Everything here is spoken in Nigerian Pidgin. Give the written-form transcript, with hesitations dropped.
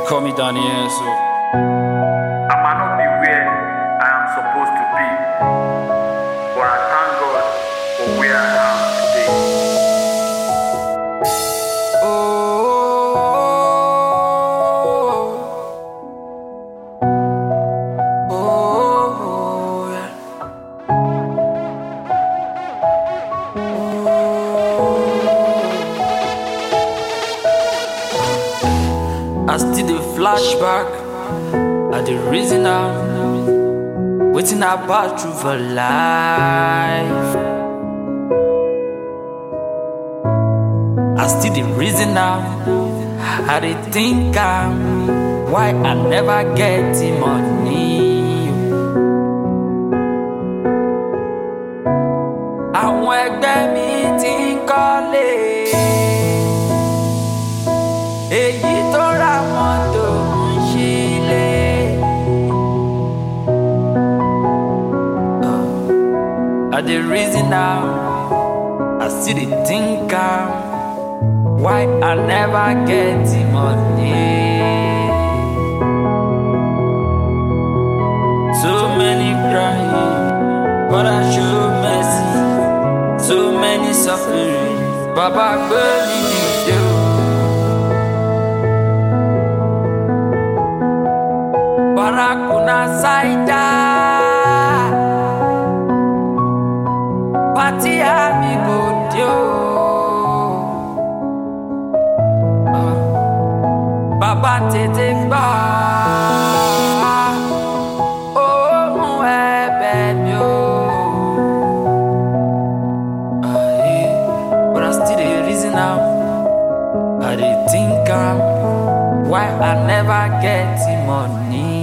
call me Daniel, so I might not be where I am supposed to be, but I thank God for where I am today. oh, yeah. I still the flashback at the reason I'm waiting I pass through for life. I still the reason I dey think I'm why I never get the money. Àwọn ẹgbẹ́ mi ti ń kọ́lé, èyí tó ra mọ́tò ń ṣílé. I dey reason now, I still dey think am why I never get the money. So many crying, but I show mercy. So many suffering, Baba gbé mi dìde o. Barakuna Saida, Pati amigo dio. Baba tètè gbà, ohùn ẹ̀bẹ̀ mi o. But I still dey reason am, I dey think am why I never get the money.